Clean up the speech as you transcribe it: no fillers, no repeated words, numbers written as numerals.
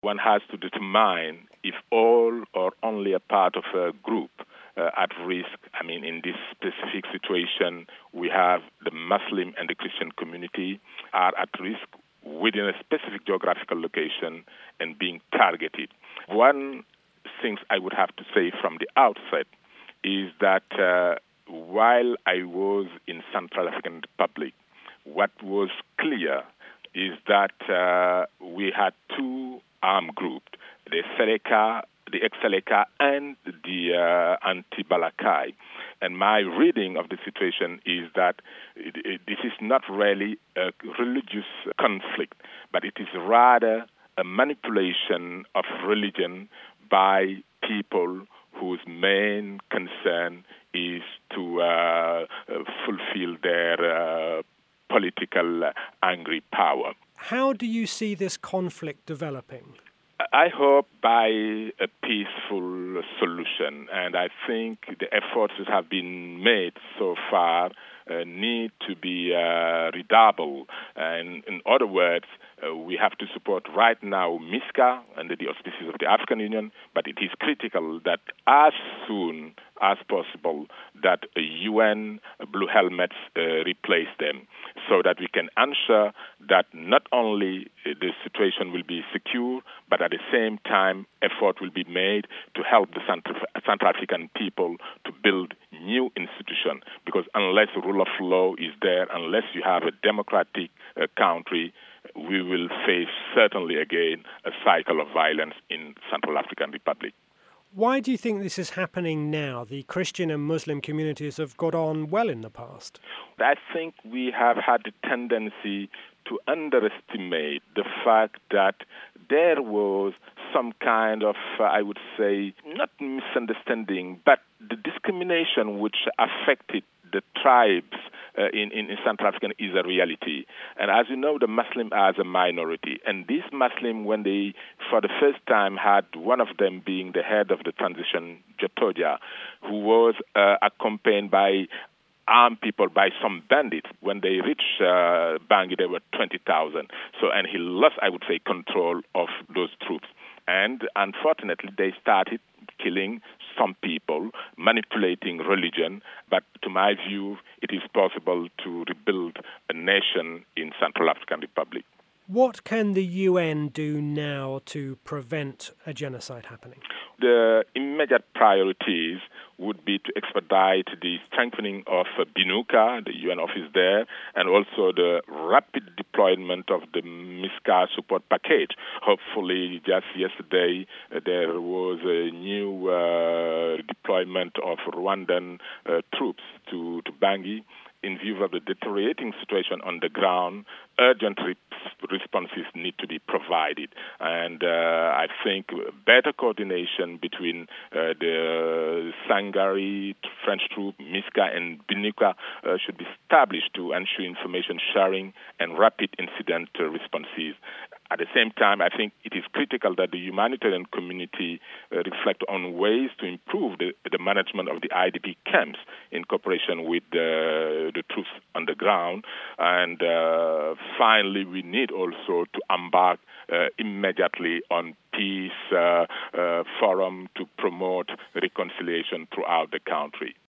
one has to determine if all or only a part of a group at risk. I mean, in this specific situation, we have the Muslim and the Christian community are at risk within a specific geographical location and being targeted. One thing I would have to say from the outset is that while I was in Central African Republic, what was clear is that we had two armed groups, the Seleka, the ex-Seleka, and the anti-Balakai. And my reading of the situation is that this is not really a religious conflict, but it is rather a manipulation of religion by people whose main concern is to fulfill their political angry power. How do you see this conflict developing? I hope by a peaceful solution, and I think the efforts that have been made so far need to be redoubled. And in other words, we have to support right now MISCA under the auspices of the African Union, but it is critical that as soon as possible that UN Blue Helmets replace them so that we can ensure that not only the situation will be secure, but at the same time effort will be made to help the Central African people to build new institutions. Because unless the rule of law is there, unless you have a democratic country, we will face certainly again a cycle of violence in Central African Republic. Why do you think this is happening now? The Christian and Muslim communities have got on well in the past. I think we have had the tendency to underestimate the fact that there was some kind of, I would say, not misunderstanding, but the discrimination which affected the tribes in Central Africa is a reality. And as you know, the Muslim are a minority. And these Muslim, when they, for the first time, had one of them being the head of the transition, Jatoja, who was accompanied by armed people, by some bandits. When they reached Bangui, there were 20,000. So, and he lost, I would say, control of those troops. And unfortunately, they started killing some people, manipulating religion. But to my view, it is possible to rebuild a nation in Central African Republic. What can the UN do now to prevent a genocide happening? The immediate priorities would be to expedite the strengthening of BINUCA, the UN office there, and also the rapid deployment of the MISCA support package. Hopefully, just yesterday, there was a new deployment of Rwandan troops to Bangui. In view of the deteriorating situation on the ground, urgent responses need to be provided. And I think better coordination between the Sangari, French troop, MISCA, and BINUCA should be established to ensure information sharing and rapid incident responses. At the same time, I think it is critical that the humanitarian community reflect on ways to improve the management of the IDP camps in cooperation with the troops on the ground. And finally, we need also to embark immediately on peace forum to promote reconciliation throughout the country.